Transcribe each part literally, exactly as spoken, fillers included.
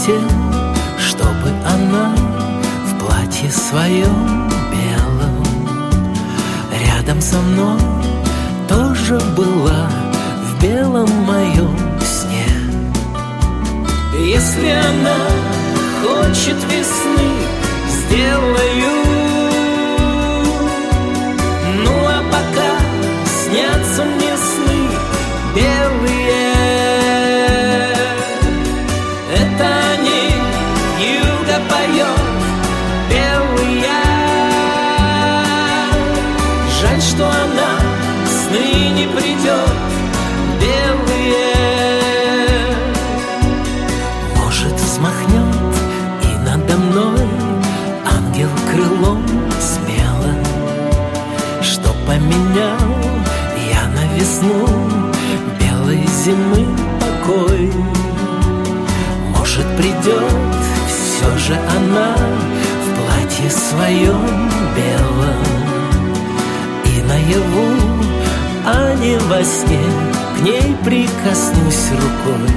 хотел, чтобы она в платье своем белом рядом со мной тоже была в белом моем сне. Если она хочет весны, сделаю. Ну а пока снятся мне сны белые. Это они, юга поет, белые. Жаль, что она в сны не придет, белые. Может, взмахнет и надо мной ангел крылом смело, что поменял я на весну белой зимы покой. Может, придет все же она в платье своем белом, и наяву, а не во сне, к ней прикоснусь рукой.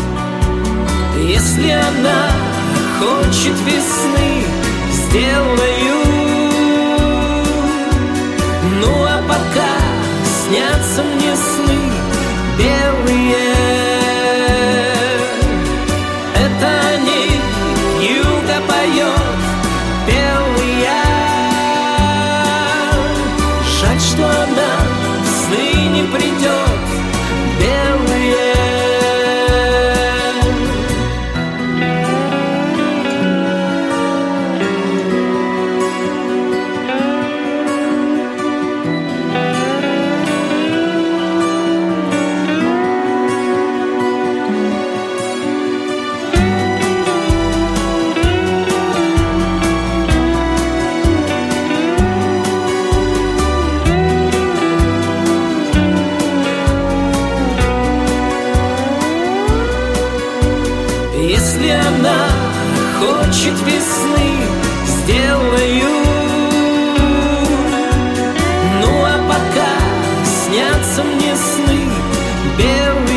Если она хочет весны, сделаю. Ну а пока снятся мне сны белые. Это они, юга поет, белые. Жаль, что она в сны не придет, белые. Если она хочет весны, сделаю. Ну а пока снятся мне сны белые.